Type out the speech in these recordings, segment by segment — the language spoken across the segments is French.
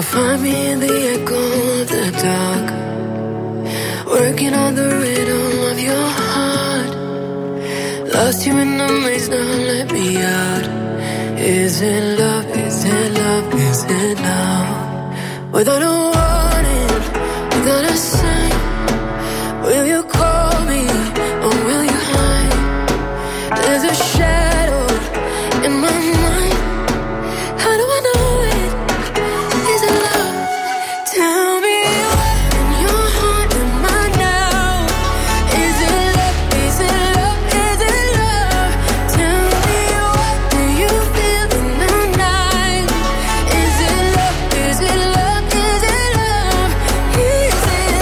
You'll find me in the echo of the dark, working on the rhythm of your heart. Lost you in the maze, now let me out. Is it love, is it love, is it love? Without a warning, without a sign, will you call me or will you hide? There's a shadow in my mind. How do I know it? Is it love? Tell me what in your heart am I now? Is it love? Is it love? Is it love? Tell me what do you feel in the night? Is it love? Is it love? Is it love? Is it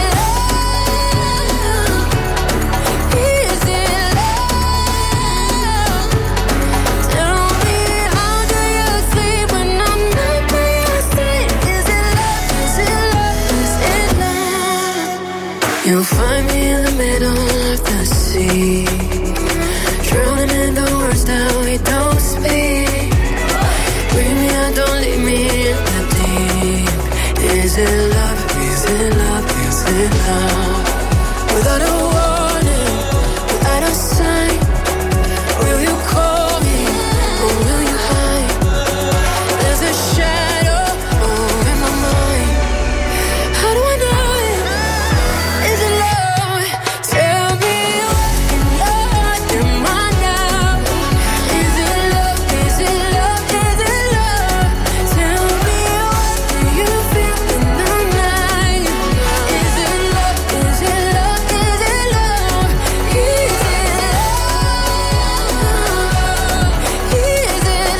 love? Is it love? Tell me how do you sleep when I'm not by your side? Is it love? Is it love? Is it love? You'll find me in the middle of the sea, drowning in the words that we don't speak. Bring me out, don't leave me in the deep. Is it love? Is it love? Is it love? Without a warning, without a sign, will you call me or will you hide? There's a shadow over my mind. How do I know it? Is it love? Tell me what in your heart am I now? Is it love? Is it love? Is it love? Tell me what do you feel in the night? Is it love? Is it love? Is it love? Is it love? Is it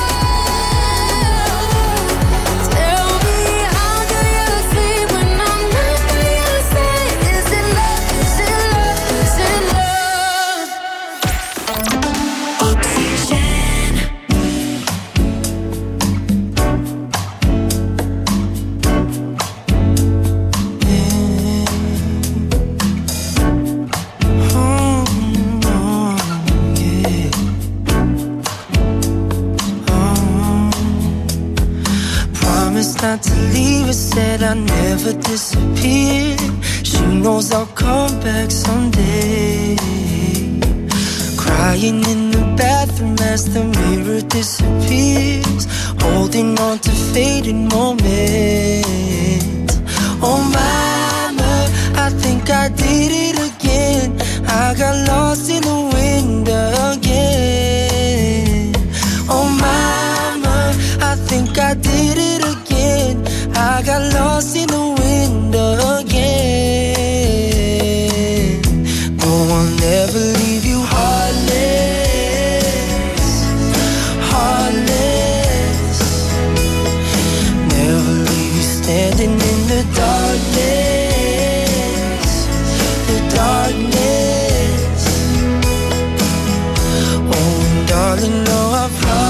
love? Tell me how do you sleep when I'm not by your side? Is it love? Is it love? Is it love? Oxygène. Promised not to leave her, said I'd never disappear. She knows I'll come back someday. Crying in the bathroom as the mirror disappears, holding on to fading moments. Oh mama, I think I did it again. I got lost in the wind again. Oh mama, I think I did it again. I got lost in the wind again. No, I'll never leave you heartless, heartless. Never leave you standing in the darkness, the darkness. Oh, darling, no, I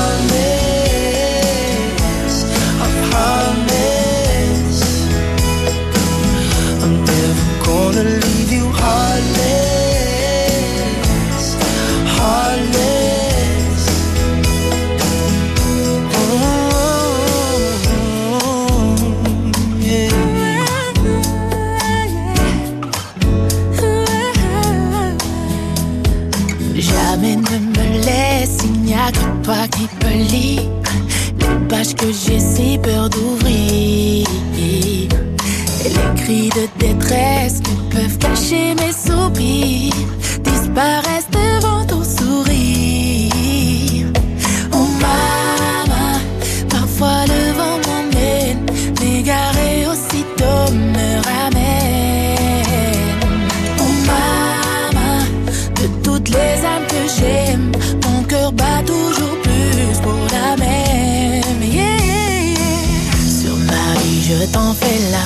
promise, I promise. I'm never gonna leave you heartless, heartless. Oh, yeah. Jamais ne me laisse, il n'y a que toi qui peux lire les pages que j'ai si peur d'ouvrir. Et les cris de détresse que peuvent cacher mes soupirs disparaissent devant ton sourire. Oh mama, parfois le vent m'emmène, m'égarer aussitôt me ramène. Oh mama, de toutes les âmes que j'aime, mon cœur bat toujours plus pour la même. Yeah, yeah, yeah. Sur ma vie, je t'en fais la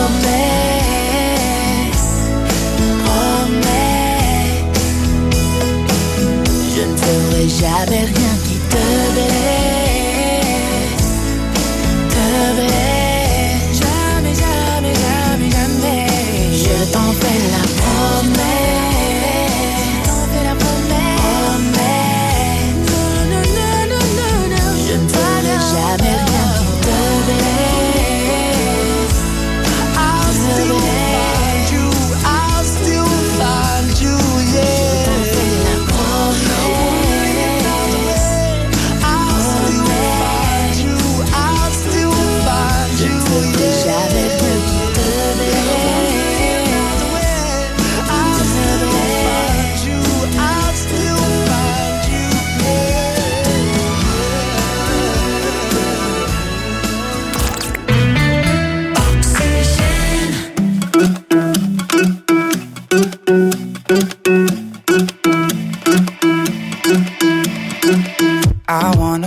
promesse, promesse. Je ne ferai jamais rien qui te blesse, te blesse. Jamais, jamais, jamais, jamais. Je t'en fais la promesse, t'en fais la promesse. Non, non, non, non, non, non. Je ne ferai jamais rien qui te blesse.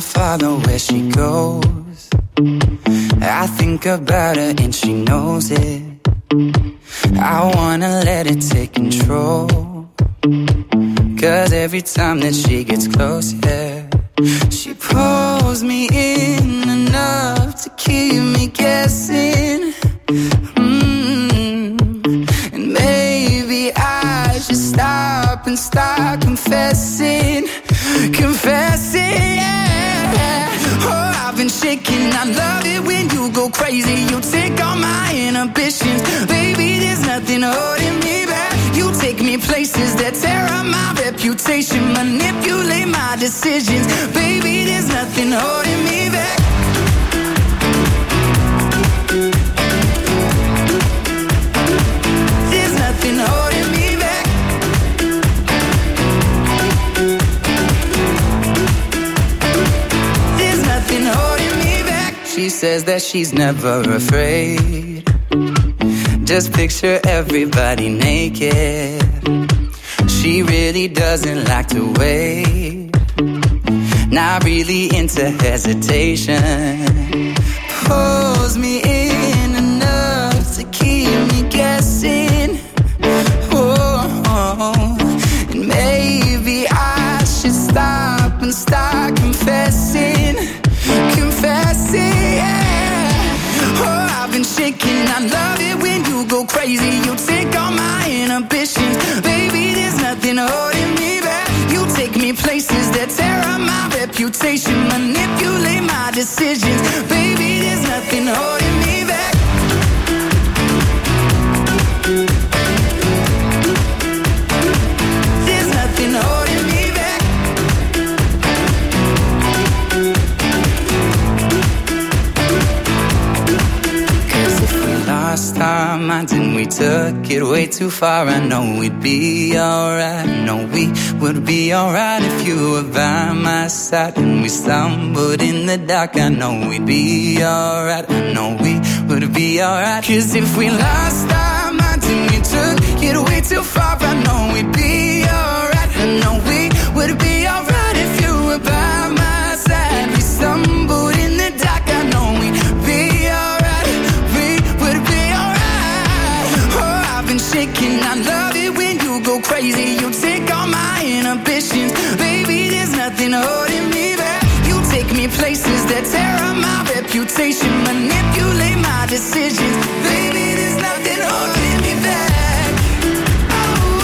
follow where she goes. I think about her and she knows it. I wanna let it take control. 'Cause every time that she gets close, yeah, she pulls me in enough to keep me guessing. And maybe I should stop and start confessing. Confessing, yeah. Oh, I've been shaking. I love it when you go crazy. You take all my inhibitions. Baby, there's nothing holding me back. You take me places that tear up my reputation. Manipulate my decisions. Baby, there's nothing holding me back. There's nothing holding me back. There's nothing holding me back. She says that she's never afraid. Just picture everybody naked. She really doesn't like to wait. Not really into hesitation. Pulls me in enough to keep me guessing. Oh, and maybe I should stop and start confessing. Confessing, yeah. Oh, I've been shaking. I love it when you go crazy. You take all my inhibitions. Baby, there's nothing holding me back. You take me places that tear up my reputation. Manipulate my decisions. Baby, there's nothing holding me back. There's nothing holding me back. Lost our minds and we took it way too far. I know we'd be alright. I know we would be alright if you were by my side. And we stumbled in the dark. I know we'd be alright. I know we would be alright. 'Cause if we lost our minds and we took it way too far, I know we'd be alright. I know we would be alright if you were by my side. We stumbled in the dark. I know we'd be alright. Shaking, I love it when you go crazy. You take all my inhibitions. Baby, there's nothing holding me back. You take me places that tear up my reputation. Manipulate my decisions. Baby, there's nothing holding me back. Oh,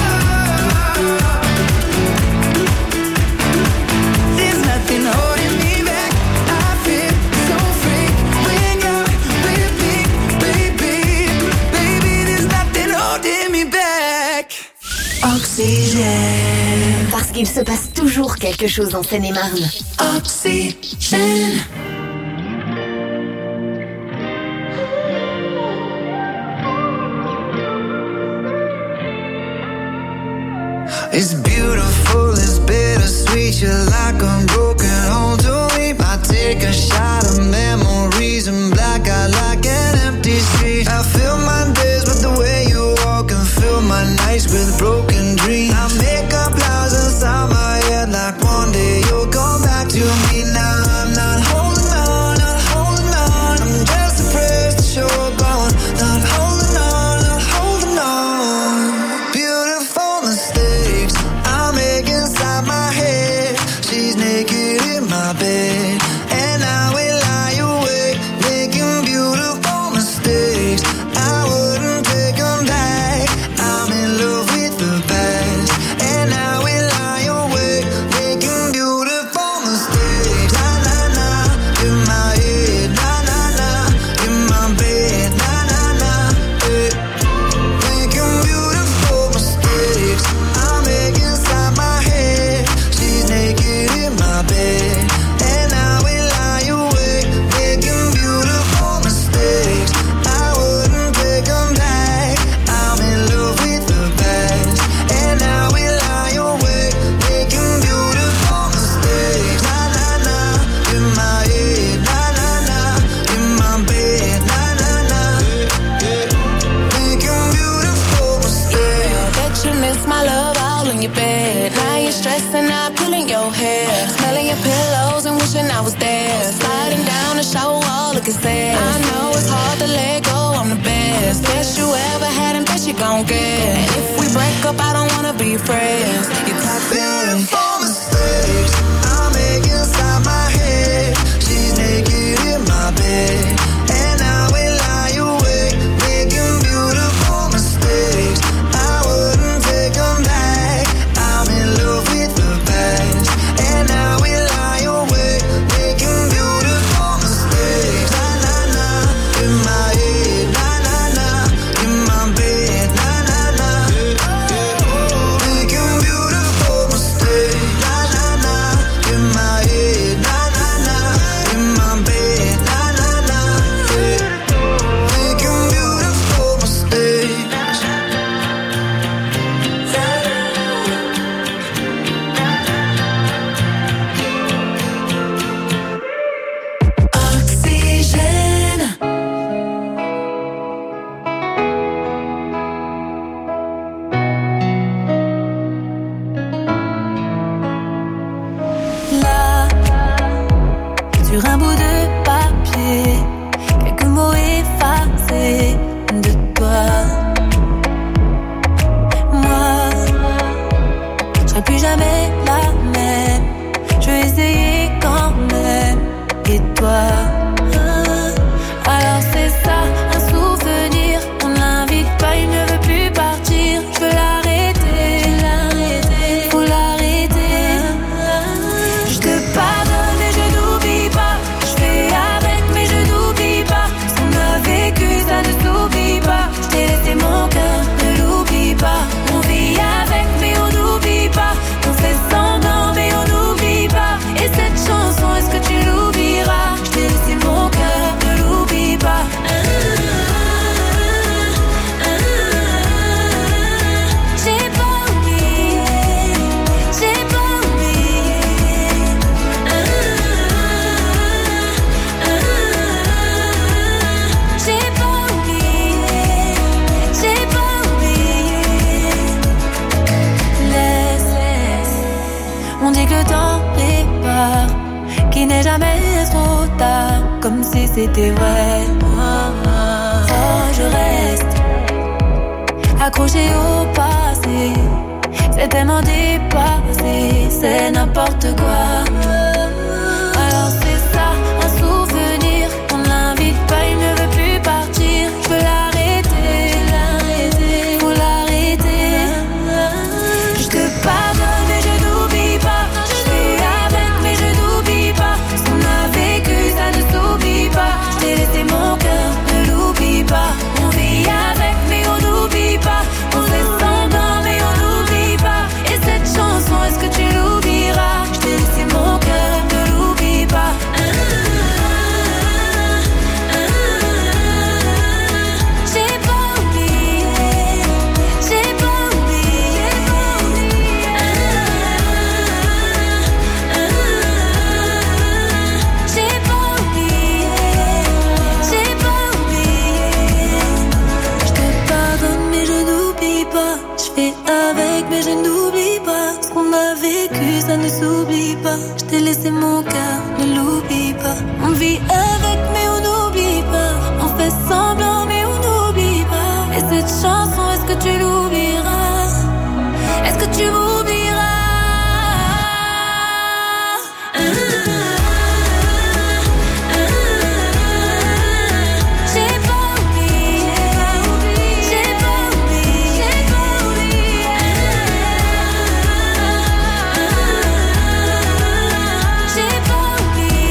there's nothing holding me back. I feel so free when you're with me, baby. Baby, there's nothing holding me back. Oxygène. Parce qu'il se passe toujours quelque chose en Seine-et-Marne. Oxygène. It's beautiful, it's bittersweet. You're like a broken home to me. I take a shot of memories and black out like an empty street. I fill my days with the way you walk and fill my nights with broken dreams. I make up lies inside my head like one day you'll come back to me. Now I'm not holding on, not holding on. I'm just depressed that you're gone. Not holding on, not holding on. Beautiful mistakes I make inside my head. She's naked can say it. I know it's hard to let go, I'm the best. Best you ever had and best you gon' get. And if we break up, I don't wanna be friends. You beautiful mistakes I make inside my head. She's naked in my bed, and I will lie awake, making beautiful mistakes. I wouldn't take them back. I'm in love with the past, and I will lie awake, making beautiful mistakes. Na na na, in my head, na na na, in my bed, na na na, making beautiful mistakes. Na na na, in my head, na na na, in my bed, na na na, making beautiful mistakes. Oxygène. Là, sur un bout de papier, quelques mots effacés de toi. Moi, je serai plus jamais la même. Je vais essayer quand même. Et toi, alors c'est ça, un souvenir. On l'invite pas, il ne veut plus partir. Je veux l'arrêter, faut l'arrêter. Je te pardonne et je n'oublie pas. Je fais avec mais je n'oublie pas. Ce qu'on a vécu, ça ne s'oublie pas. Je t'ai laissé mon cœur, ne l'oublie pas. On vit avec mais on n'oublie pas. On fait semblant mais on n'oublie pas. Et cette chanson, est-ce que tu l'oublieras? Je t'ai laissé mon cœur, ne l'oublie pas. J'ai pas oublié, j'ai pas oublié. J'ai pas oublié, j'ai pas oublié. Laisse, on dit que le temps répare, qu'il n'est jamais trop tard, comme si c'était vrai. Oh, je reste accroché au passé, c'est tellement dépassé, c'est n'importe quoi. Alors c'est ça, un souvenir, on l'invite pas, il ne veut plus partir. Je veux l'arrêter, faut l'arrêter. Je te pardonne et je n'oublie pas. Je fais avec mais je n'oublie pas. Ce qu'on a vécu, ça ne s'oublie pas. Je t'ai laissé mon cœur, ne l'oublie pas. On vit avec mais on n'oublie pas. On fait semblant mais on n'oublie pas. Et cette chanson, est-ce que tu l'oublieras? Je t'ai laissé mon cœur, ne l'oublie pas. J'ai pas oublié, j'ai pas oublié. J'ai pas oublié, j'ai pas oublié. Je te pardonne mais je n'oublie pas. Je fais avec mais je n'oublie pas. Ce qu'on a vécu ça ne s'oublie pas. Je t'ai laissé mon cœur, ne l'oublie pas. On vit avec mais on n'oublie pas. On fait semblant mais on n'oublie pas. Et cette chanson, est-ce que tu l'oublieras? Est-ce que tu m'oublieras? J'ai pas oublié, j'ai pas oublié, j'ai pas oublié. J'ai pas oublié,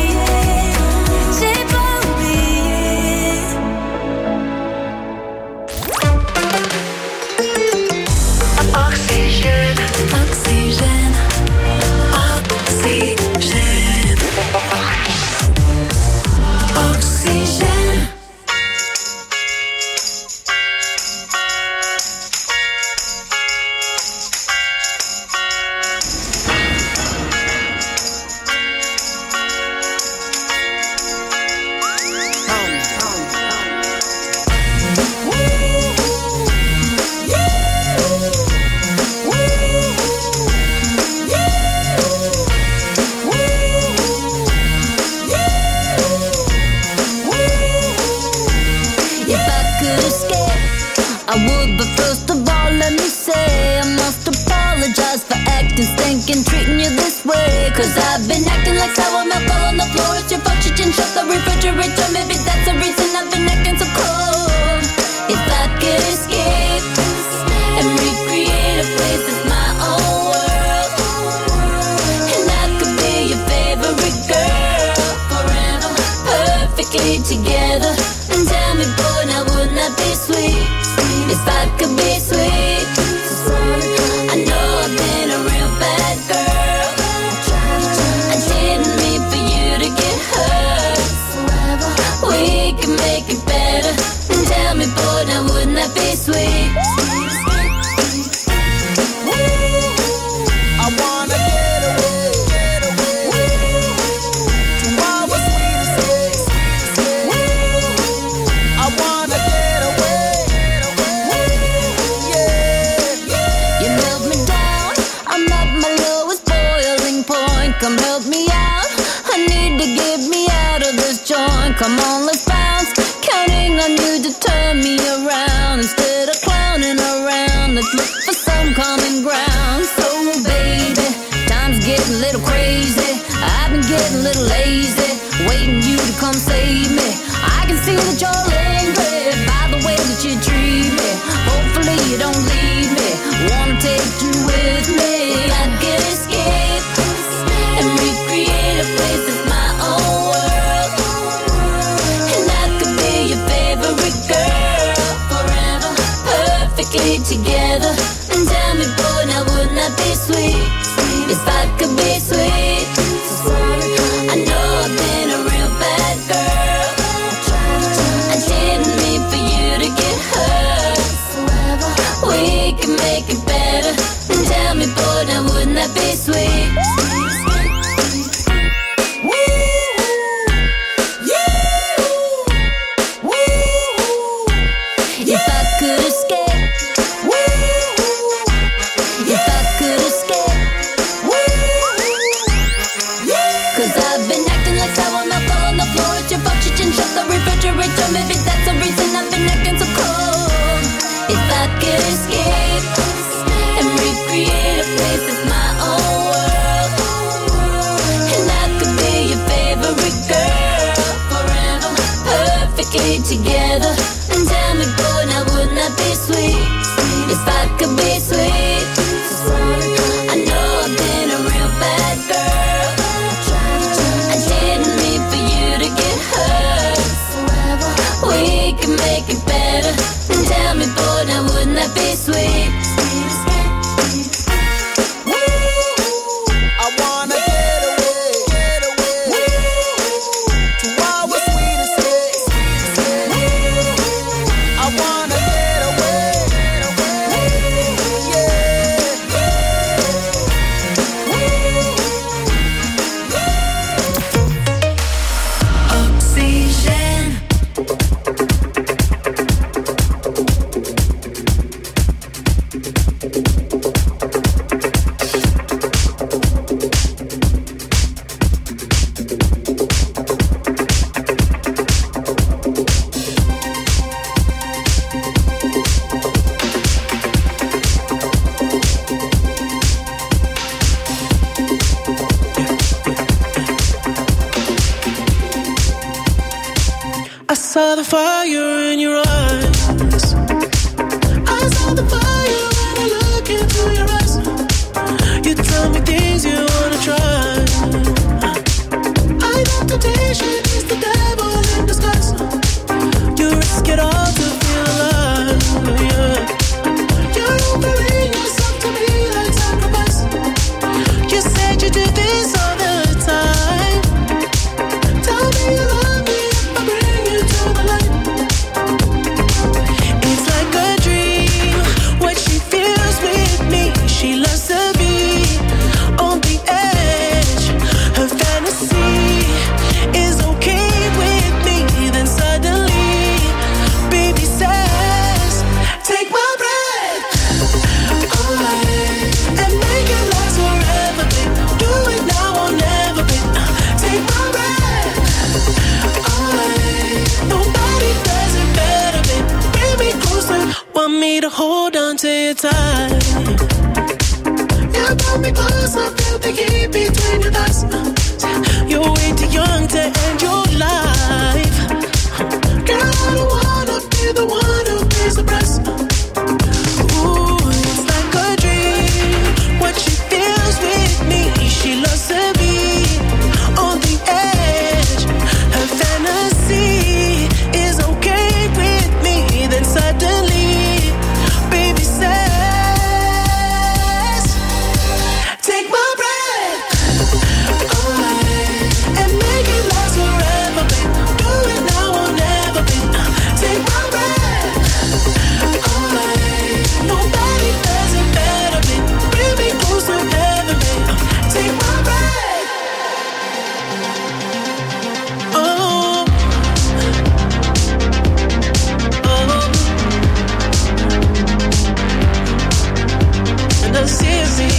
treating you this way. Cause I've been acting like sour milk all on the floor. It's your fault you didn't shut the refrigerator. Maybe that's the reason I've been acting so cold. If I could escape and recreate a place that's my own world, and I could be your favorite girl forever, perfectly together. And tell me, boy, now wouldn't that be sweet? If I could be sweet, I know I've been a real bad girl. I didn't mean for you to get hurt. We can make it better. And tell me, boy, now wouldn't that be sweet? I wanna get away to our sweetest days. I wanna get away, yeah. You melt me down, I'm at my lowest boiling point. Come help me out, I need to get me out of this joint. Come on, let's bounce, counting on you to turn me around. Instead of clowning around, let's look for some common ground. So baby, time's getting a little crazy. I've been getting a little lazy, waiting you to come save me. I can see that you're angry by the way that you treat me. Hopefully you don't leave me, wanna take you with me. I could escape and recreate a place that's my own world, and I could be your favorite girl forever, perfectly together. And tell me, boy, now wouldn't that be sweet? If I could be sweet, I know I've been a real bad girl. I didn't mean for you to get hurt. We can make it better. And tell me, boy, now wouldn't that be sweet? If I could escape, if I could escape, cause I've been acting like sour milk all on the floor. It's your fault you didn't shut the refrigerator. Maybe that's the reason I've been acting so cold. If I could escape and recreate a place that's my own world, and I could be your favorite girl forever, perfectly together. And tell me, boy, now wouldn't that be sweet? If I could be sweet, I know I've been a real bad girl. I didn't mean for you to get hurt. We can make it better. And tell me, boy, now wouldn't that be sweet? I wanna get away to our sweetest days. I wanna get away, yeah. Oxygène. I saw the fire in your eyes. I saw the fire when I look into your eyes. You tell me things you wanna try. Identification is the devil in disguise. You risk it all to feel alive, yeah. You're offering yourself to me like sacrifice. You said you do this all the time. Tell me you love me if I bring you to the light. It's like a dream what she feels with me. She loves to be on the edge. Her fantasy is okay with me. Then suddenly, baby says, take my breath away and make it last forever, babe. Do it now or never, babe. Take my breath away. Nobody does it better, babe. Bring me closer. Want me to hold on to you tight. Yeah, pull me close, I feel the heat between your thighs. You're way too young to end your life. Girl, I don't wanna be the one who pays the price. Ooh, it's like a dream. What she feels with me, she loves to be on the edge. Her fantasy is okay with me. Then suddenly, baby says, take my breath away and make it last forever, babe. Do it now or never, babe. Take my breath away. Nobody does it better, babe. Bring me close to heaven, babe. Take my breath. Oh, and I see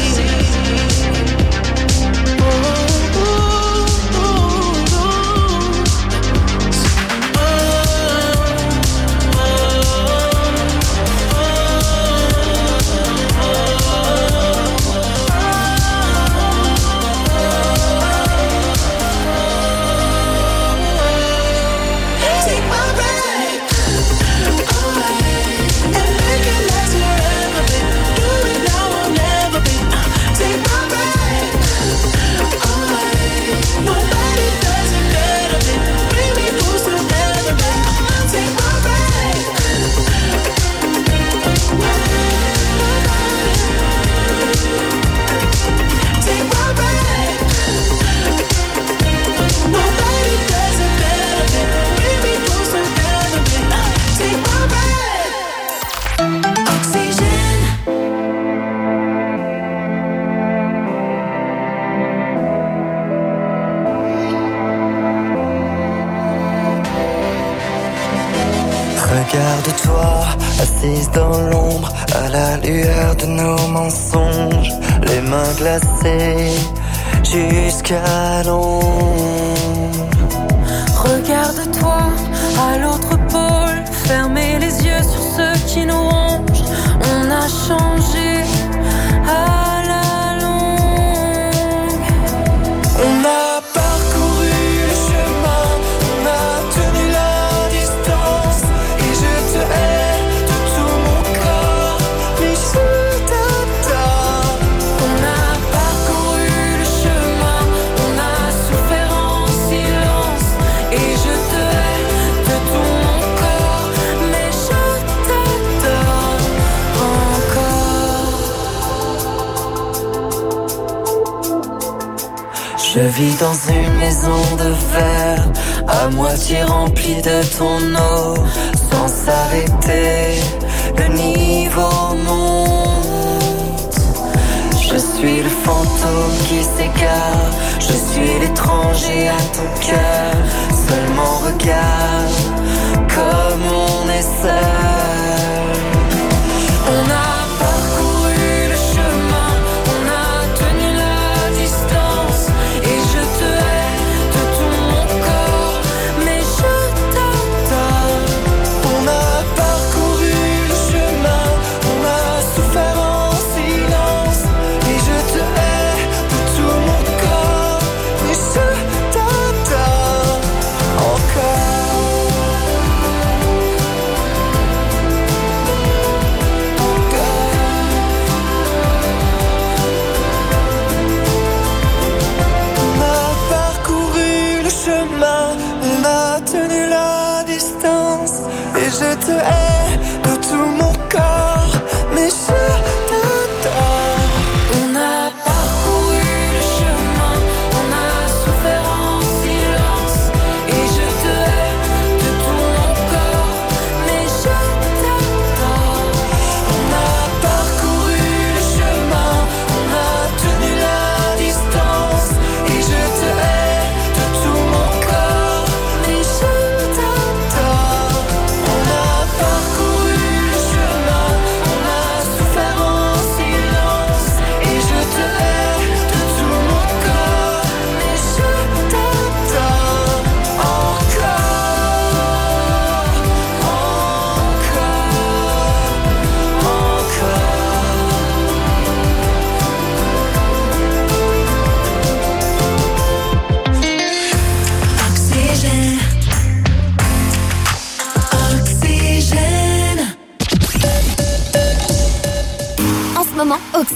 Regarde-toi, assise dans l'ombre, à la lueur de nos mensonges, les mains glacées jusqu'à l'ombre. Regarde-toi à l'autre pôle, fermer les yeux sur ceux qui nous rongent. On a changé à la longue. On a parcouru le chemin, on a tenu la distance, et je te hais de tout mon corps, mais je t'adore. On a parcouru le chemin, on a souffert en silence, et je te hais de tout mon corps, mais je t'adore encore. Je vis dans une maison de verre, à moitié remplie de ton eau, sans s'arrêter, le niveau monte. Je suis le fantôme qui s'égare, je suis l'étranger à ton cœur, seulement regarde comme on est seul. On a parcouru le chemin, on a tenu la distance, et je te hais de tout mon corps, mais je t'adore. On a parcouru le chemin, on a souffert en silence, et je te hais de tout mon corps, mais je t'adore encore. On a parcouru le chemin, on a tenu la distance, et je te hais de tout mon corps, mais je t'adore. On a parcouru le chemin, on a souffert en silence, et je te hais de tout mon corps, mais je t'adore. On a parcouru le chemin, on a tenu la distance, et je te hais de tout mon corps, mais je t'adore. On a parcouru le chemin.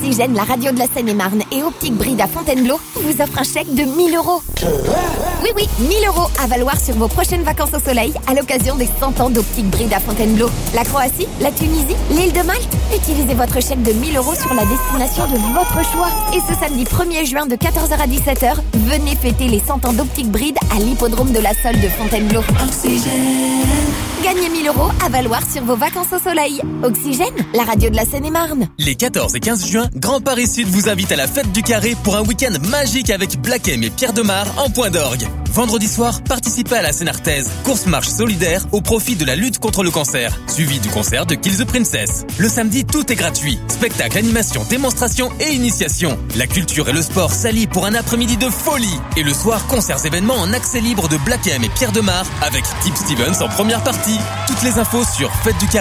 Oxygène, la radio de la Seine-et-Marne et Optique Bride à Fontainebleau vous offrent un chèque de 1 000 €. Oui, 1 000 € à valoir sur vos prochaines vacances au soleil à l'occasion des 100 ans d'Optique Bride à Fontainebleau. La Croatie, la Tunisie, l'île de Malte. Utilisez votre chèque de 1 000 € sur la destination de votre choix. Et ce samedi 1er juin de 14h à 17h, venez fêter les 100 ans d'Optique Bride à l'hippodrome de la Sole de Fontainebleau. Oxygène. Gagnez 1 000 € à valoir sur vos vacances au soleil. Oxygène, la radio de la Seine-et-Marne. Les 14 et 15 juin, Grand Paris Sud vous invite à la fête du Carré pour un week-end magique avec Black M et Pierre Demar en point d'orgue. Vendredi soir, participez à la Sénartaise, course-marche solidaire au profit de la lutte contre le cancer, suivi du concert de Kill the Princess. Le samedi, tout est gratuit. Spectacle, animation, démonstration et initiation. La culture et le sport s'allient pour un après-midi de folie. Et le soir, concerts événements en accès libre de Black M et Pierre Demar avec Tip Stevens en première partie. Toutes les infos sur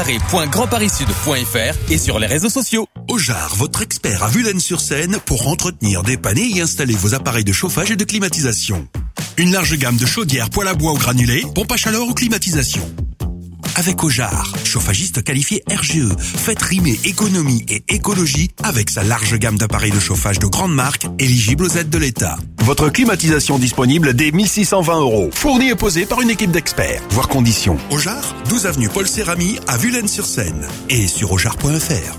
fêteducarré.grandparissud.fr et sur les réseaux sociaux. Ojar, votre expert à Vulaines-sur-Seine pour entretenir, dépanner et installer vos appareils de chauffage et de climatisation. Une large gamme de chaudières, poêle à bois ou granulés, pompe à chaleur ou climatisation. Avec Ojar, chauffagiste qualifié RGE, faites rimer économie et écologie avec sa large gamme d'appareils de chauffage de grande marque éligibles aux aides de l'État. Votre climatisation disponible dès 1 620 €. Fournie et posée par une équipe d'experts. Voir conditions. Ojar, 12 avenue Paul Cérami à Vulaines-sur-Seine et sur ojar.fr.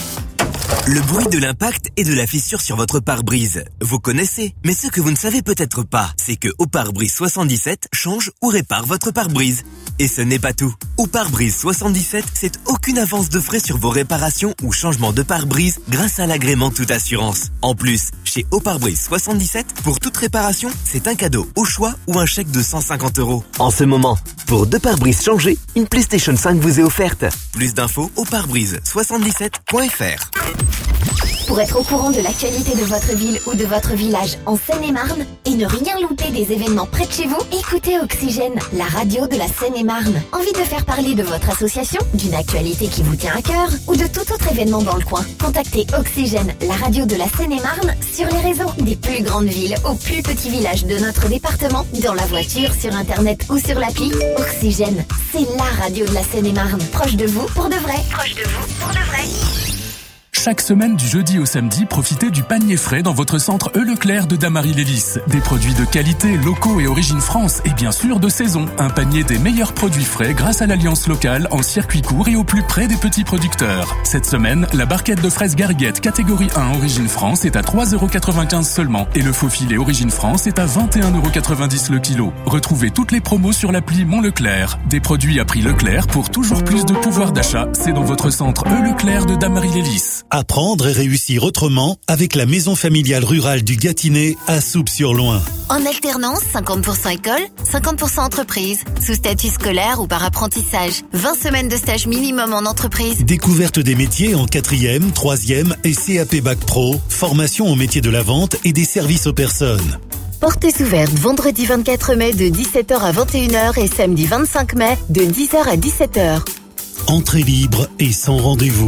Le bruit de l'impact et de la fissure sur votre pare-brise. Vous connaissez, mais ce que vous ne savez peut-être pas, c'est que Au Pare-Brise 77 change ou répare votre pare-brise. Et ce n'est pas tout. Au Pare-Brise 77, c'est aucune avance de frais sur vos réparations ou changements de pare-brise grâce à l'agrément toute assurance. En plus, chez Au Pare-Brise 77, pour toute réparation, c'est un cadeau au choix ou un chèque de 150 €. En ce moment, pour 2 pare-brises changés, une PlayStation 5 vous est offerte. Plus d'infos au parebrise77.fr. Pour être au courant de l'actualité de votre ville ou de votre village en Seine-et-Marne et ne rien louper des événements près de chez vous, écoutez Oxygène, la radio de la Seine-et-Marne. Envie de faire parler de votre association, d'une actualité qui vous tient à cœur ou de tout autre événement dans le coin? Contactez Oxygène, la radio de la Seine-et-Marne sur les réseaux des plus grandes villes aux plus petits villages de notre département, dans la voiture, sur internet ou sur l'appli. Oxygène, c'est la radio de la Seine-et-Marne. Proche de vous pour de vrai. Proche de vous pour de vrai. Chaque semaine du jeudi au samedi, profitez du panier frais dans votre centre Leclerc de Damary-Lélis. Des produits de qualité, locaux et origine France et bien sûr de saison. Un panier des meilleurs produits frais grâce à l'alliance locale en circuit court et au plus près des petits producteurs. Cette semaine, la barquette de fraises Gariguette catégorie 1 origine France est à 3,95 € seulement et le faux filet origine France est à 21,90 € le kilo. Retrouvez toutes les promos sur l'appli Mon Leclerc. Des produits à prix Leclerc pour toujours plus de pouvoir d'achat. C'est dans votre centre Leclerc de Damary-Lélis. Apprendre et réussir autrement avec la maison familiale rurale du Gâtinais à Souppes-sur-Loing. En alternance, 50% école, 50% entreprise, sous statut scolaire ou par apprentissage. 20 semaines de stage minimum en entreprise. Découverte des métiers en 4e, 3e et CAP Bac Pro, formation au métier de la vente et des services aux personnes. Portes ouvertes vendredi 24 mai de 17h à 21h et samedi 25 mai de 10h à 17h. Entrée libre et sans rendez-vous.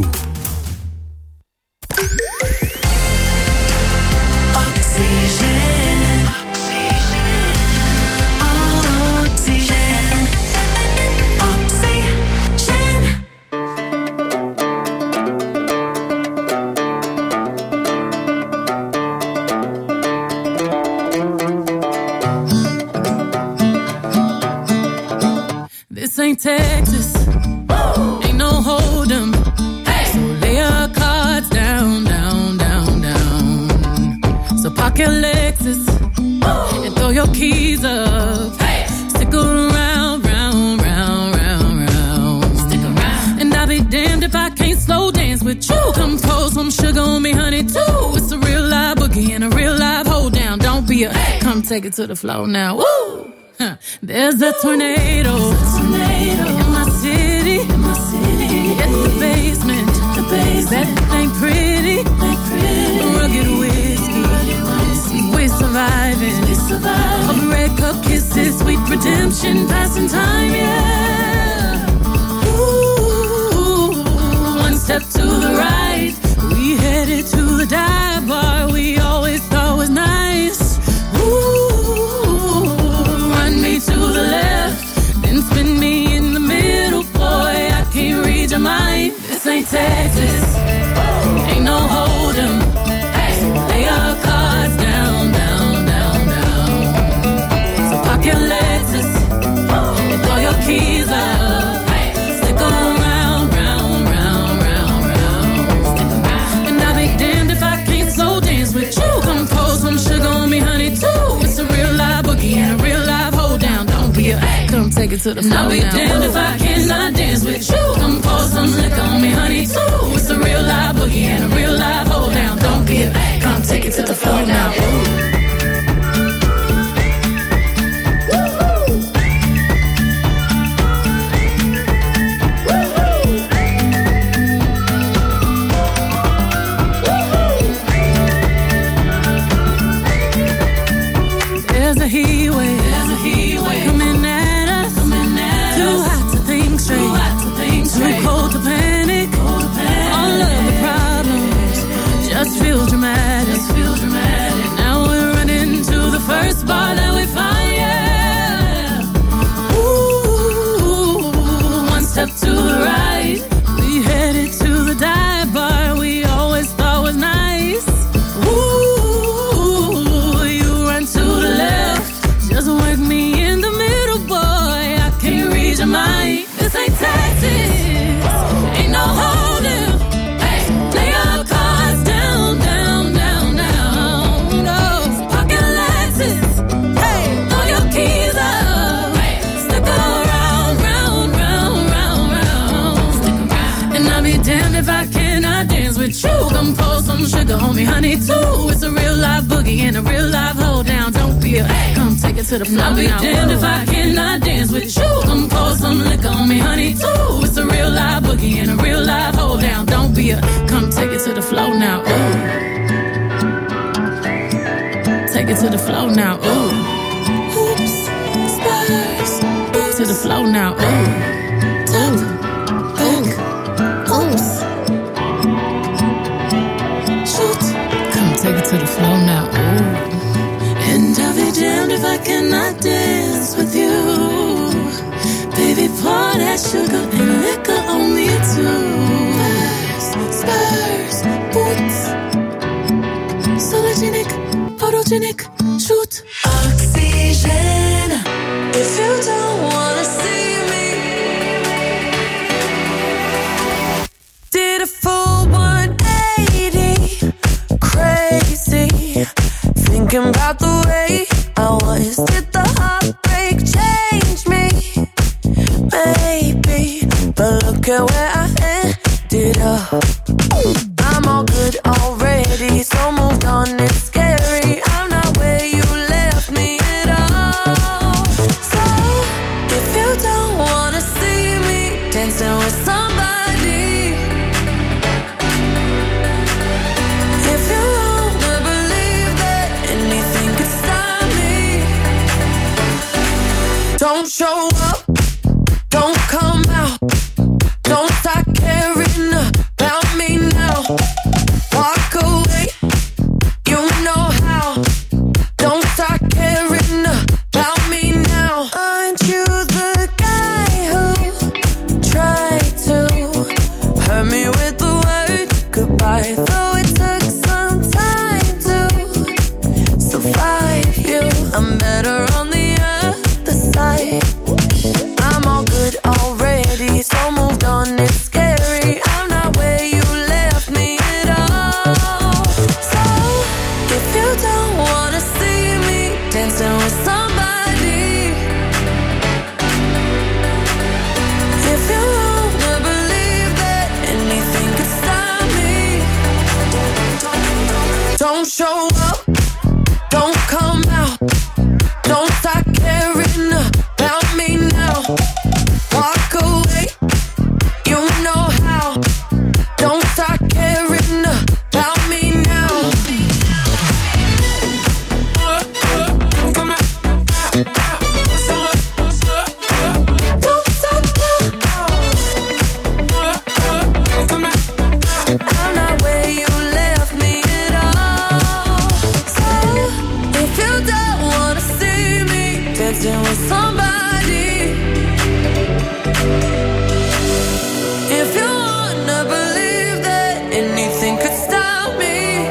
This ain't Texas, ain't no hold'em. So lay your cards down, down, down, down. So park your Lexus and throw your keys up. Stick around, round, round, round, round. Stick around. And I'll be damned if I can't slow dance with you. Come pour some sugar on me, honey, too. It's a real live boogie and a real live hold down. Don't be a come take it to the floor now. Woo! There's a tornado in my city. It's the basement. That ain't pretty. Rugged whiskey. We're surviving. A red cup kisses, sweet redemption, passing time, yeah. Ooh, one step to the right, we headed to the dive bar we always thought was nice. Ooh, run me to the left, then spin me in the middle, boy, I can't read your mind. This ain't Texas, ain't no hold'em. be a, come take it to the floor. I'll be damned if I cannot dance with you. Come pour some liquor on me, honey, too. It's a real live boogie and a real live hold down. Don't be a, come take it to the floor now. There's a heat wave coming at us. Too hot to think straight, too cold to panic. All of the problems just feel dramatic. Now we're running to the first bar that we find. Yeah. Ooh, one step to the right, we headed to the dive bar we always thought was nice. Ooh, you run to the left, just work me in the middle, boy. I can't read your mind. This ain't tactics, ain't no holding. Hey, lay your cards down, down, down, down. No, pocket Lexus. Hey, throw your keys up. Hey, stick around, round, round, round, round. Stick around. And I'll be damned if I cannot dance with you. Come pour some sugar on me, honey, too. It's a real live boogie and a real live hold down. Don't be a, come take it to the floor. I'll be damned if I cannot dance with you. Come pour some liquor on me, honey, too. It's a real live boogie and a real live hold down. Don't be a, come take it to the floor now. Ooh. Take it to the floor now. Ooh. Hoops, spurs, to the floor now. Ooh. Top, back, oops. Shoot, come take it to the floor now. Ooh. And I'll be damned if I cannot dance with you. Baby, pour that sugar and liquor on me too. Spurs, boots, sologenic, photogenic, shoot. Oxygen, if you don't wanna see me. Did a full 180, crazy. Thinking about the way I was. Did the heartbreak change me? Maybe, but look at where I ended up. I'm all good already, so moved on, it's scary. I'm not where you left me at all. So, if you don't wanna see me dancing with somebody, if you wanna believe that anything could stop me, don't show up, don't come out, don't start caring about me now. Walk away, you know how. Don't start caring about me now. Aren't you the guy who tried to hurt me with the word goodbye? Though it took some time to survive you, I'm better on the other side. I'm all good already, so moved on, it's scary. I'm not where you left me at all. So, if you don't wanna see me dancing with somebody, if you wanna believe that anything could stop me, don't show up, don't come out, don't start caring about me now. Walk away, you know how. Don't start caring about me now. Don't stop now. I'm not where you left me at all. So, if you don't wanna see me dancing with somebody, if you wanna believe that anything could stop me,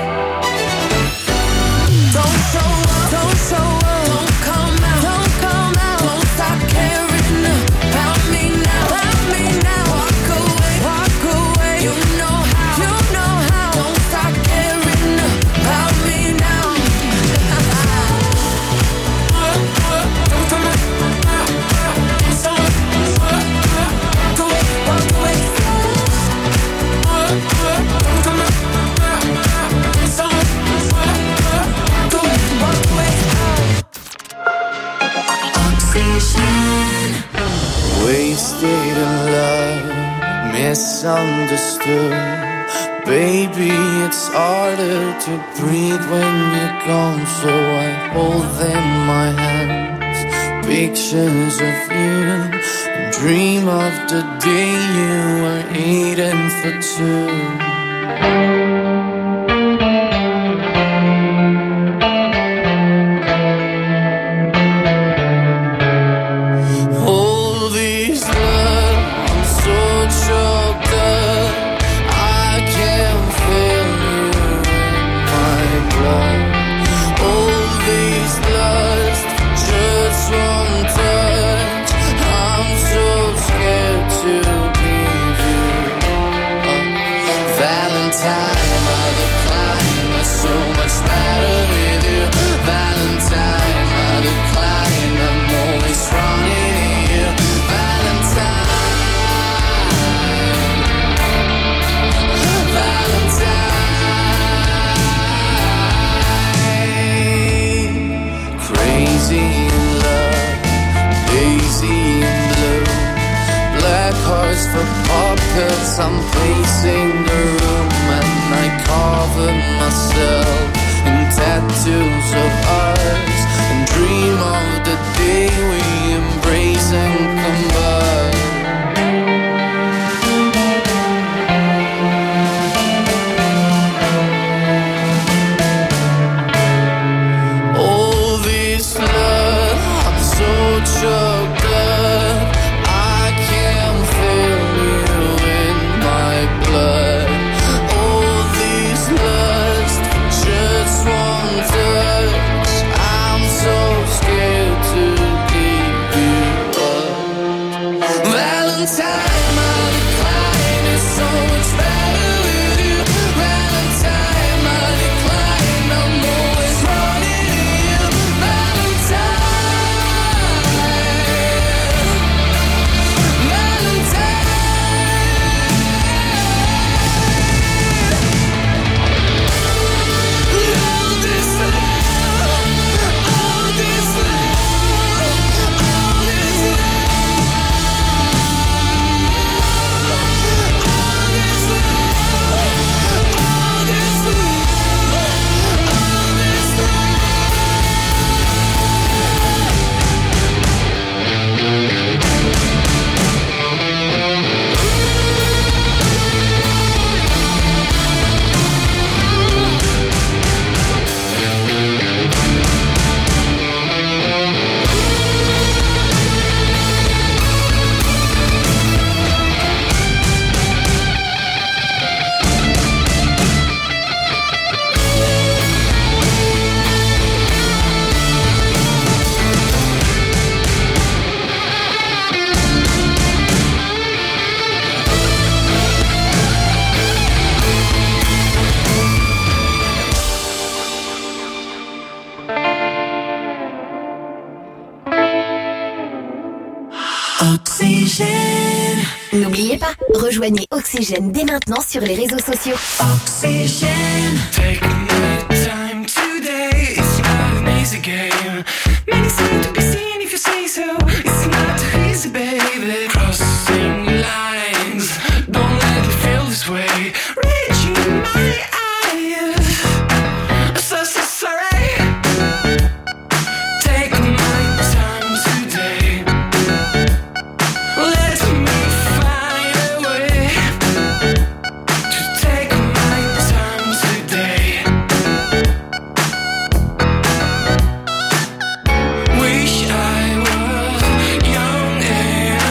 don't show up, don't show up, don't come out, don't come out, don't stop caring about me now, walk away, you know how, don't stop caring about me now. Wasted in love, misunderstood. Baby, it's harder to breathe when you're gone. So I hold in my hands pictures of you and dream of the day you were eating for two. Cause I'm pacing the room and I cover myself in tattoos of ours and dream of the day we embrace and combine. All this love, I'm so choked up. N'oubliez pas, rejoignez Oxygène dès maintenant sur les réseaux sociaux. Oxygène. Taking my time today. It's not an easy game. Many seem to be seen if you say so. It's not easy, baby. Crossing lines. Don't let me feel this way. Reaching my eyes. So sorry. Take my time today. Let me find a way to take my time today. Wish I was young and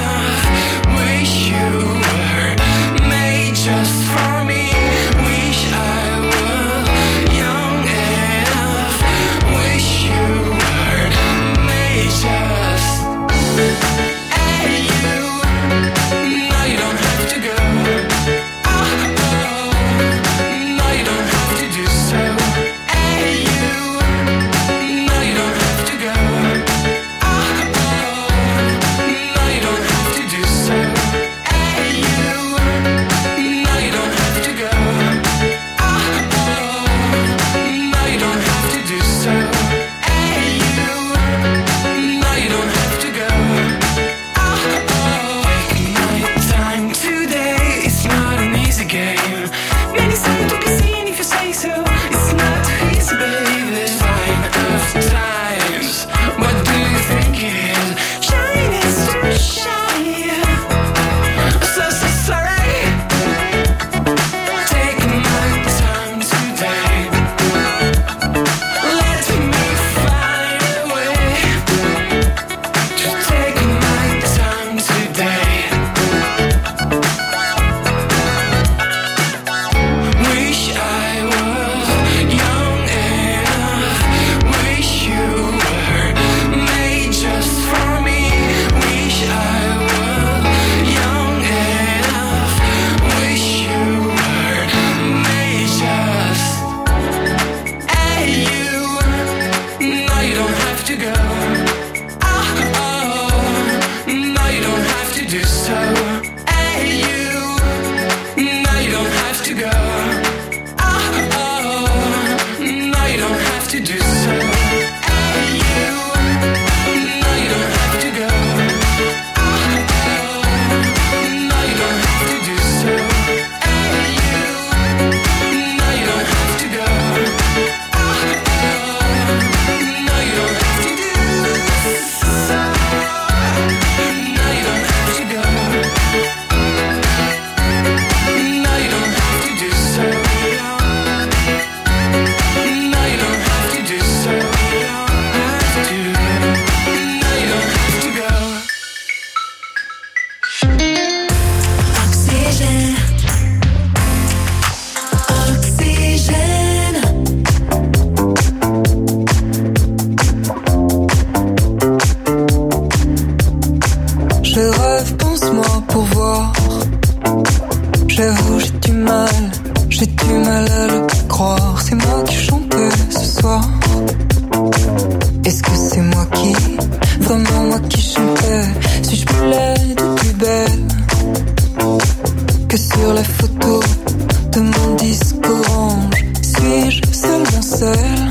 Je rêve, pense-moi pour voir. J'avoue, j'ai du mal à le croire. C'est moi qui chantais ce soir. Est-ce que c'est moi qui, vraiment moi qui chantais? Suis-je plus laide ou plus belle que sur la photo de mon disque orange? Suis-je seulement celle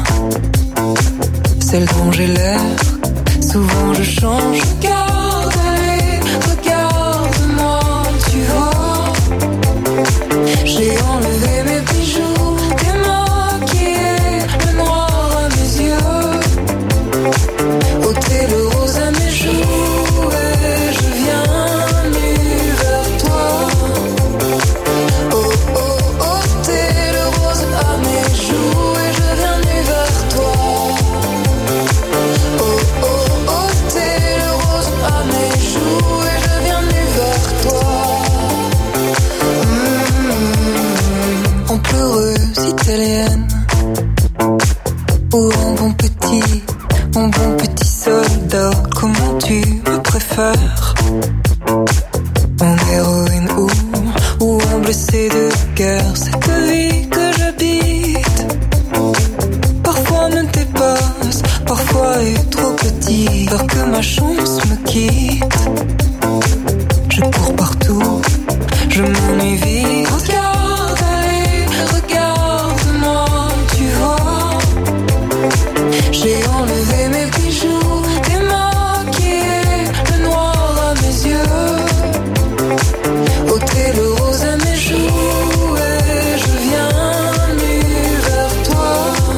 dont j'ai l'air? Souvent je change. Regarde, allez, regarde-moi, tu vois. J'ai enlevé mes bijoux, démaquillé le noir à mes yeux, ôté le rose à mes joues, et je viens nu vers toi. Oh oh, ôté le rose à mes joues, et je viens nu vers toi. Oh oh, ôté le rose à mes joues, et je viens nu vers toi. En pleureuse italienne, ou en bon petit soldat, comment tu me préfères? En héroïne ou en blessé de guerre? Cette vie que j'habite parfois me dépasse, parfois est trop petit, peur que ma chance me quitte. Je cours partout, je m'ennuie vite. Regarde, allez, regarde-moi, tu vois. J'ai enlevé mes bijoux, démaquillé le noir à mes yeux, ôté le rose à mes joues, et je viens nu vers toi.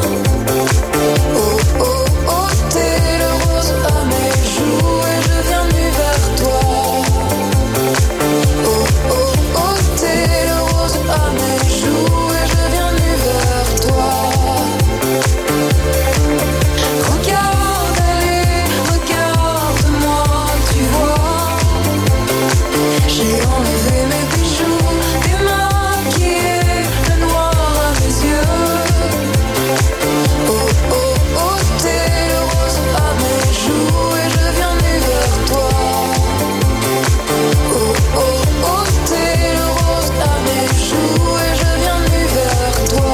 Oh oh, ôté le rose à mes joues, et je viens nu vers toi. Oh oh, ôté le rose à mes joues, et je viens nu vers toi. Regarde, allez, regarde-moi, tu vois. J'ai enlevé mes bijoux, démaquillé le noir à mes yeux. Oh oh, ôté le rose à mes joues, et je viens nu vers toi. Oh oh, ôté le rose à mes joues, et je viens nu vers toi.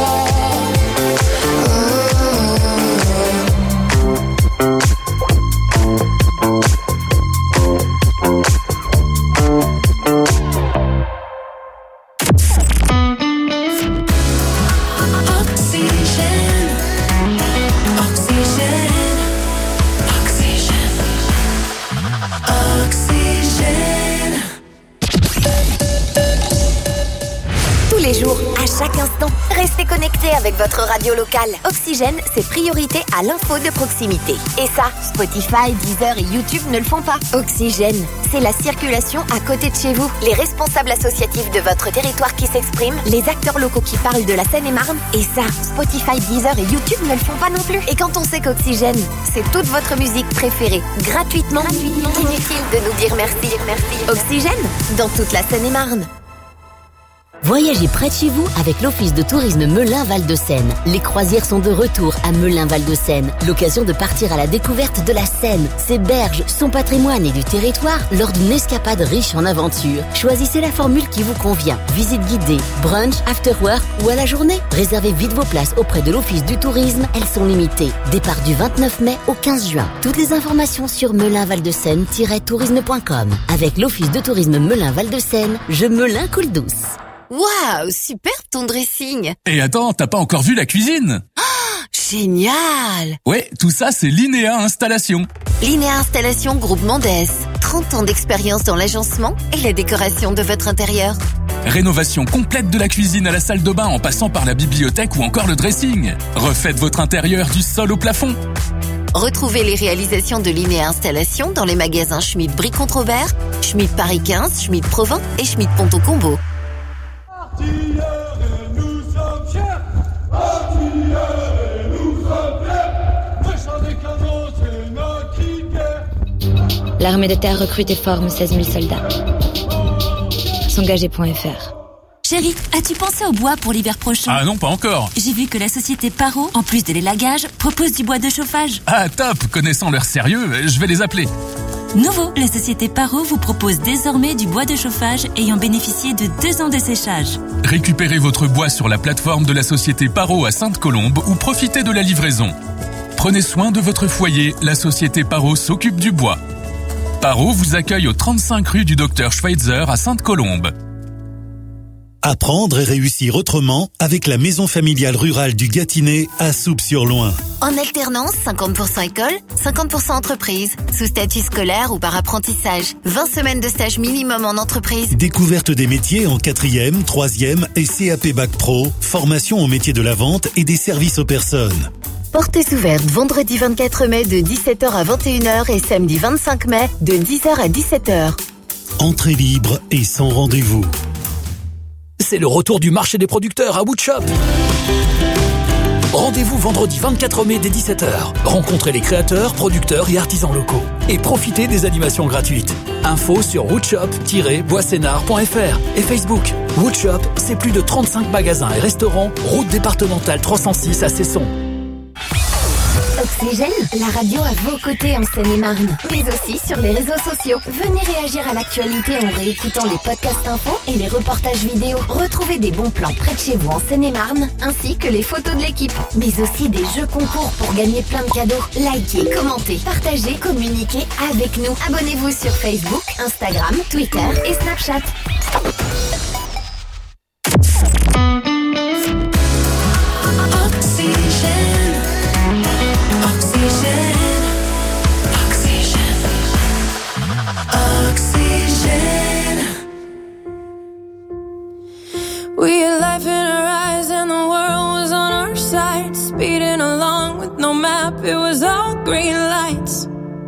Tous les jours, à chaque instant, restez connectés avec votre radio locale. Oxygène, c'est priorité à l'info de proximité. Et ça, Spotify, Deezer et YouTube ne le font pas. Oxygène, c'est la circulation à côté de chez vous. Les responsables associatifs de votre territoire qui s'expriment, les acteurs locaux qui parlent de la Seine-et-Marne. Et ça, Spotify, Deezer et YouTube ne le font pas non plus. Et quand on sait qu'Oxygène, c'est toute votre musique préférée, gratuitement, inutile de nous dire merci. Oxygène, dans toute la Seine-et-Marne. Voyagez près de chez vous avec l'Office de tourisme Melun-Val-de-Seine. Les croisières sont de retour à Melun-Val-de-Seine. L'occasion de partir à la découverte de la Seine, ses berges, son patrimoine et du territoire lors d'une escapade riche en aventures. Choisissez la formule qui vous convient. Visite guidée, brunch, after-work ou à la journée. Réservez vite vos places auprès de l'Office du tourisme. Elles sont limitées. Départ du 29 mai au 15 juin. Toutes les informations sur melinvaldeseine-tourisme.com. Avec l'Office de tourisme Melun-Val-de-Seine, je Melun coule douce. Waouh, super ton dressing. Et attends, t'as pas encore vu la cuisine? Oh, génial. Ouais, tout ça c'est Linéa Installation. Linéa Installation Groupe Mondes. 30 ans d'expérience dans l'agencement et la décoration de votre intérieur. Rénovation complète de la cuisine à la salle de bain en passant par la bibliothèque ou encore le dressing. Refaites votre intérieur du sol au plafond. Retrouvez les réalisations de Linéa Installation dans les magasins Schmitt Brie-Contre-Aubert, Schmitt Paris 15, Schmitt Provins et Schmitt Ponto-Combo. L'armée de terre recrute et forme 16 000 soldats. S'engager.fr. Chérie, as-tu pensé au bois pour l'hiver prochain? Ah non, pas encore. J'ai vu que la société Paro, en plus de l'élagage, propose du bois de chauffage. Ah top, connaissant leur sérieux, je vais les appeler. Nouveau, la société Paro vous propose désormais du bois de chauffage ayant bénéficié de 2 ans de séchage. Récupérez votre bois sur la plateforme de la société Paro à Sainte-Colombe ou profitez de la livraison. Prenez soin de votre foyer, la société Paro s'occupe du bois. Paro vous accueille au 35 rue du Docteur Schweitzer à Sainte-Colombe. Apprendre et réussir autrement avec la maison familiale rurale du Gâtinais à Souppes-sur-Loing. En alternance, 50% école, 50% entreprise, sous statut scolaire ou par apprentissage. 20 semaines de stage minimum en entreprise. Découverte des métiers en 4e, 3e et CAP Bac Pro, formation au métier de la vente et des services aux personnes. Portes ouvertes vendredi 24 mai de 17h à 21h et samedi 25 mai de 10h à 17h. Entrée libre et sans rendez-vous. C'est le retour du marché des producteurs à Woodshop. Rendez-vous vendredi 24 mai dès 17h. Rencontrez les créateurs, producteurs et artisans locaux. Et profitez des animations gratuites. Info sur woodshop-boissénard.fr et Facebook. Woodshop, c'est plus de 35 magasins et restaurants, route départementale 306 à Cesson. Oxygène, la radio à vos côtés en Seine-et-Marne, mais aussi sur les réseaux sociaux. Venez réagir à l'actualité en réécoutant les podcasts infos et les reportages vidéo. Retrouvez des bons plans près de chez vous en Seine-et-Marne, ainsi que les photos de l'équipe, mais aussi des jeux concours pour gagner plein de cadeaux. Likez, commentez, partagez, communiquez avec nous. Abonnez-vous sur Facebook, Instagram, Twitter et Snapchat. We had life in our eyes and the world was on our side. Speeding along with no map, it was all green lights.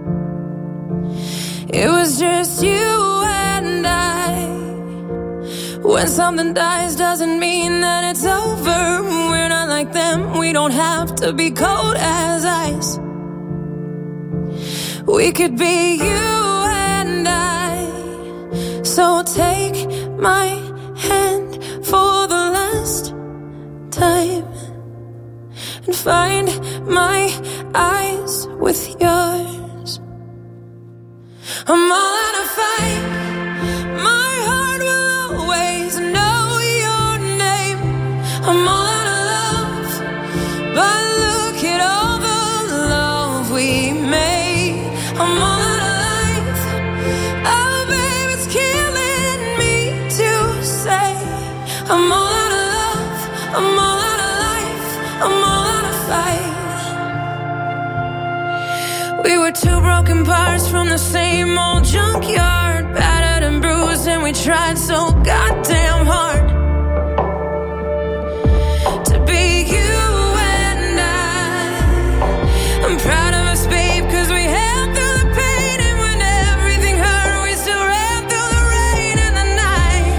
It was just you and I. When something dies doesn't mean that it's over. We're not like them, we don't have to be cold as ice. We could be you and I. So take my hand for the last time and find my eyes with yours. I'm all out of fight. My heart will always know your name. I'm all out of love, but look at all the love we made. I'm all out of life. Oh, babe, it's killing me to say I'm all out of love, I'm all out of life, I'm all out of fight. We were two broken parts from the same old junkyard, battered and bruised, and we tried so goddamn hard to be you and I'm proud of us, babe, 'cause we held through the pain, and when everything hurt, we still ran through the rain and the night.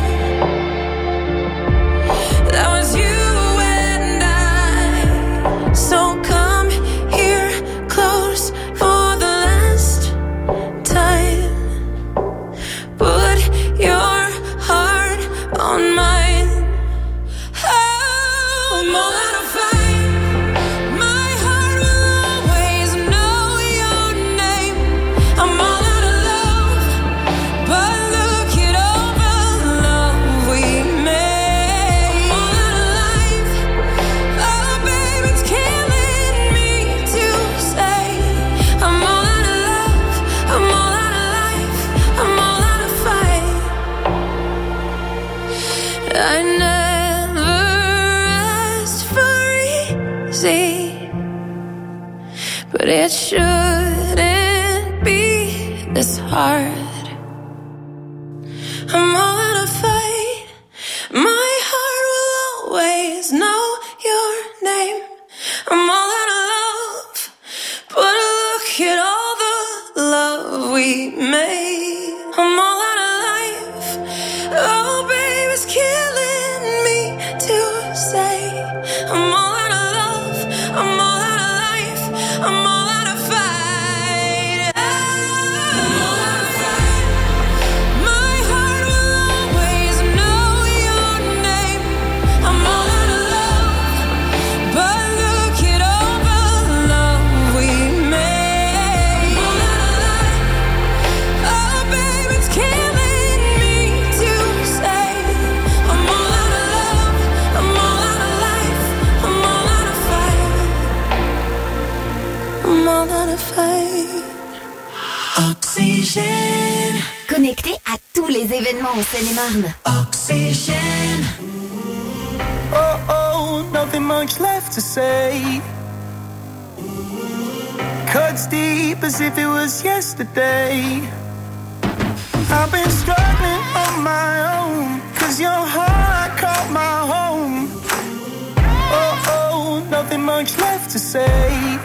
That was you and I. So come here close for the last time. Put your heart on mine. Oh, I'm all out of fight. My heart will always know your name. I'm all out of love, but look at all the love we made. I'm all out of life. Oh, babe, it's killing me to say I'm all out of love, I'm all out of life, I'm all out of fight. I never asked for easy, but it shouldn't be this hard. I'm all out of fight. My heart will always know your name. I'm all out of love, but look at all the love we made. I'm all out of life. Oh, babe, it's killing me to say I'm all out of love, I'm all out of life, I'm all out of fight. I'm all out of fight. My heart will always know your name. I'm all out of love, but look at all the love we made. I'm all out of life. connecté à tous les événements en Seine-et-Marne. Oxygène. Oh oh, nothing much left to say. Cuts deep as if it was yesterday. I've been struggling on my own, 'cause your heart caught my home. Oh oh, nothing much left to say.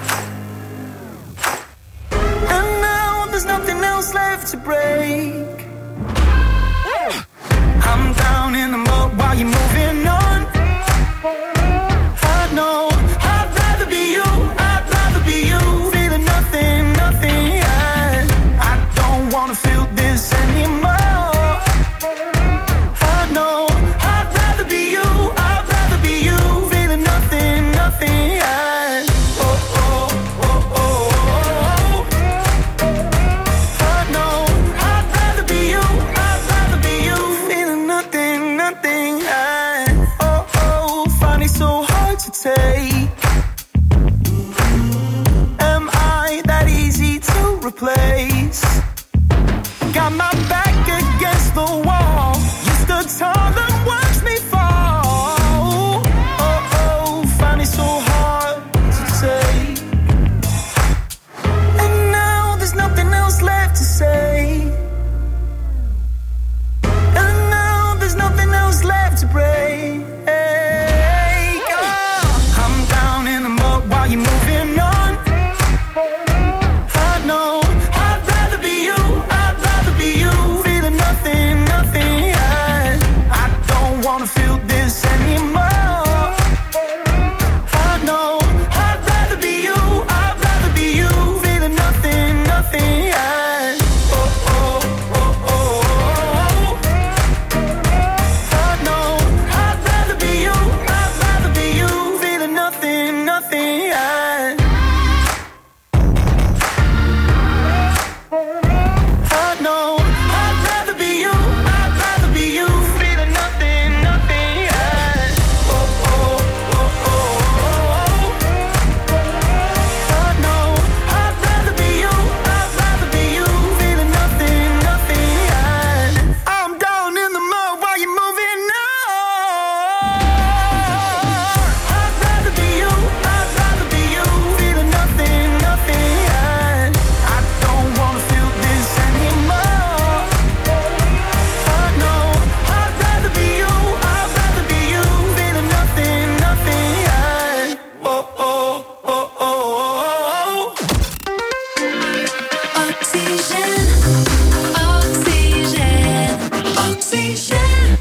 And now there's nothing else left to break. I'm down in the mud while you're moving on. I know I'd rather be you, I'd rather be you. Feeling nothing, nothing, yeah. I don't wanna feel this anymore. I know I'd rather be you, I'd rather be you. Feeling nothing, nothing, yeah. Oh, oh, oh, oh, oh. I know I'd rather be you, I'd rather be you. Feeling nothing, nothing, yeah. Oh, oh, find it so hard to take. Am I that easy to replace? Got my back against the wall. You stood tall and watched me fall. Oh, oh, find it so hard to take. And now there's nothing else left to say. And now there's nothing else left to break. Oh, I'm down in the mud while you're moving on. I know I'd rather be you, I'd rather be you. Feeling nothing, nothing, yeah. I don't wanna feel this anymore. I know I'd rather be you, I'd rather be you. Feeling nothing, nothing, yeah. Oh, oh, oh, oh, oh. I know I'd rather be you, I'd rather be you. Feeling nothing, nothing, yeah. I know I'd rather be you, I'd rather be you. Feeling nothing, nothing, yeah. Oh, oh, oh, oh, oh. I know I'd rather be you, I'd rather be you. Feeling nothing, nothing, yeah. I'm down in the mud while you're moving on. I'd rather be you, I'd rather be you. Feeling nothing, nothing, yeah. I don't wanna feel this anymore. I know I'd rather be you, I'd rather be you. Feeling nothing, nothing, yeah. Oh, oh, oh, oh, oh. Oxygène, oxygène, oxygène.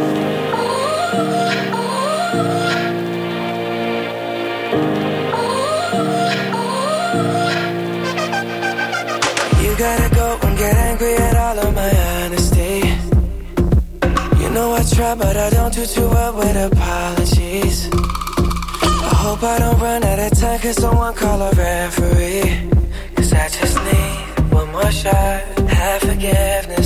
You gotta go and get angry at all of my honesty. You know I try, but I don't do too well with apologies. I hope I don't run out of time, 'cause someone call a referee. 'Cause I just need one more shot, have forgiveness.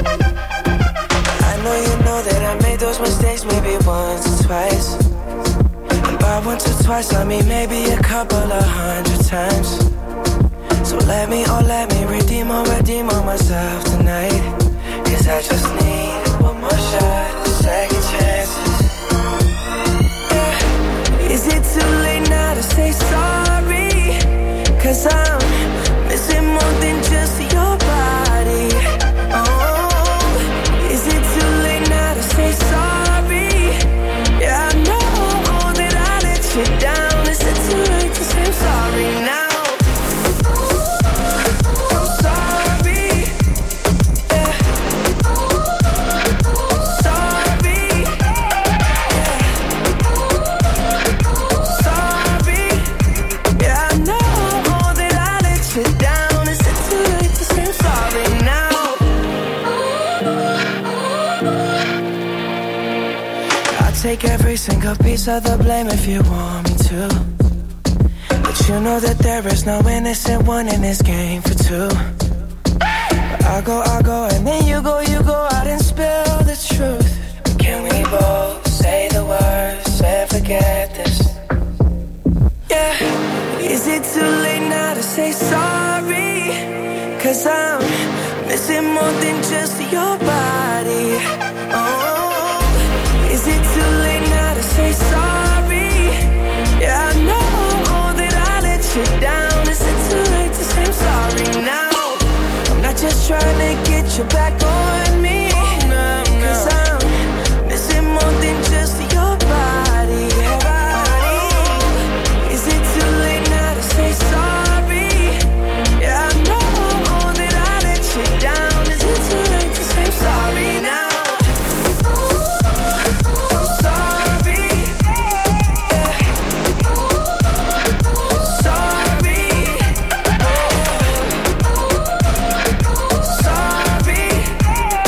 I know you know that I made those mistakes maybe once or twice. And by once or twice, I mean maybe a couple of 100 times. So let me redeem on myself tonight. 'Cause I just need one more shot, second chances. Yeah. Is it too late now to say sorry? 'Cause I'm missing more than just your body. Oh, is it too late now to say sorry? Yeah, I know that I let you down. Is it too late to say I'm sorry now? Take every single piece of the blame if you want me to. But you know that there is no innocent one in this game for two. But I go, and then you go out and spill the truth. But can we both say the words and forget this? Yeah. Is it too late now to say sorry? 'Cause I'm missing more than than just your body. Oh, is it too late now to say sorry? Yeah, I know that I let you down. Is it too late to say I'm sorry now? I'm not just trying to get you back on